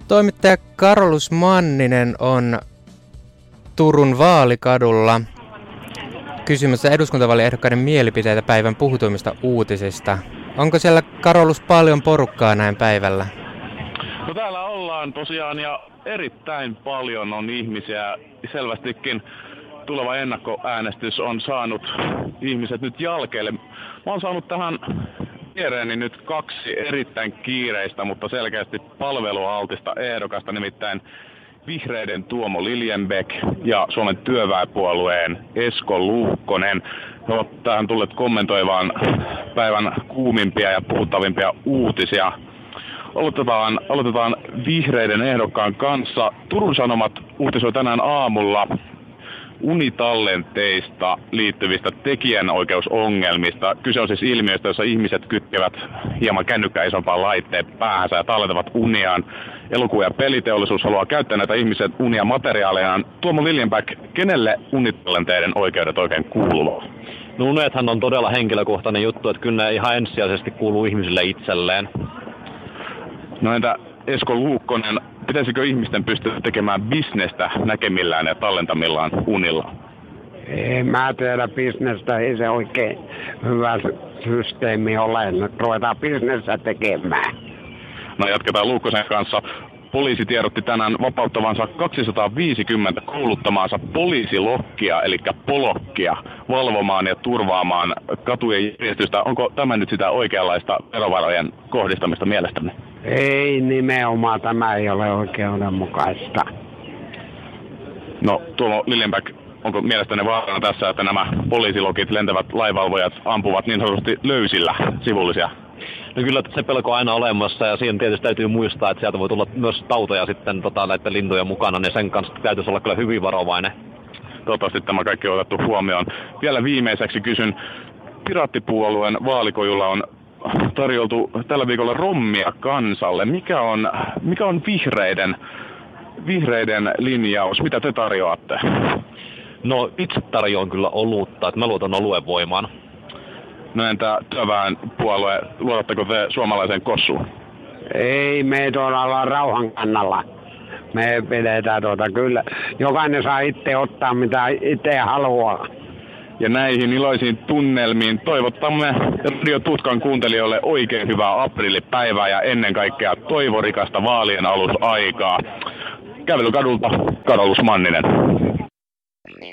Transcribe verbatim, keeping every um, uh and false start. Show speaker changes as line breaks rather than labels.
Toimittaja Karolus Manninen on Turun Vaalikadulla kysymässä eduskuntavaaliehdokkaiden mielipiteitä päivän puhutuimmista uutisista. Onko siellä, Karolus, paljon porukkaa näin päivällä?
No täällä ollaan tosiaan ja erittäin paljon on ihmisiä. Selvästikin tuleva ennakkoäänestys on saanut ihmiset nyt jalkeille. Mä oon saanut tähän viereeni nyt kaksi erittäin kiireistä, mutta selkeästi palvelualtista ehdokasta, nimittäin Vihreiden Tuomo Liljenbeck ja Suomen työväenpuolueen Esko Luukkonen. He ovat tähän tulleet kommentoimaan päivän kuumimpia ja puhuttavimpia uutisia. Aloitetaan, aloitetaan Vihreiden ehdokkaan kanssa. Turun Sanomat uutisoi tänään aamulla unitallenteista liittyvistä tekijänoikeusongelmista. Kyse on siis ilmiöistä, jossa ihmiset kytkevät hieman kännykkää isompaan laitteen päähänsä ja tallentavat uniaan. Elokuva- ja peliteollisuus haluaa käyttää näitä ihmisen unia materiaaleina. Tuomo Liljenbeck, kenelle unitallenteiden oikeudet oikein kuuluvat?
No unethan on todella henkilökohtainen juttu, että kyllä ne ihan ensisijaisesti kuuluu ihmisille itselleen.
No entä Esko Luukkonen, pitäisikö ihmisten pystyä tekemään bisnestä näkemillään ja tallentamillaan unilla?
Ei mä tiedä bisnestä, ei se oikein hyvä systeemi ole. Nyt ruvetaan bisnestä tekemään.
No jatketaan Luukkosen kanssa. Poliisi tiedotti tänään vapauttavansa kaksisataaviisikymmentä kouluttamaansa poliisilokkia, eli polokkia, valvomaan ja turvaamaan katujen järjestystä. Onko tämä nyt sitä oikeanlaista verovarojen kohdistamista mielestänne?
Ei nimenomaan, tämä ei ole oikeudenmukaista.
No Tuomo Liljenbeck, onko mielestäni vaarana tässä, että nämä poliisilokit, lentävät lainvalvojat ampuvat niin sanotusti löysillä sivullisia?
No kyllä se pelko on aina olemassa ja siihen tietysti täytyy muistaa, että sieltä voi tulla myös tautoja sitten tota, näiden lintujen mukana, niin sen kanssa täytyisi olla kyllä hyvin varovainen.
Toivottavasti tämä kaikki on otettu huomioon. Vielä viimeiseksi kysyn, Piraattipuolueen vaalikojulla on tarjoltu tällä viikolla rommia kansalle. Mikä on, mikä on vihreiden, vihreiden linjaus? Mitä te tarjoatte?
No itse tarjoan kyllä olutta, että mä luotan oluen voimaan.
No entä työväenpuolue, luotatteko te suomalaiseen kossuun?
Ei, me tuolla ollaan rauhan kannalla. Me pidetään tuota kyllä. Jokainen saa itse ottaa mitä itse haluaa.
Ja näihin iloisiin tunnelmiin toivottamme Radio Tutkan kuuntelijoille oikein hyvää aprillipäivää ja ennen kaikkea toivorikasta vaalien alusaikaa. Kävelykadulta Karolus Manninen.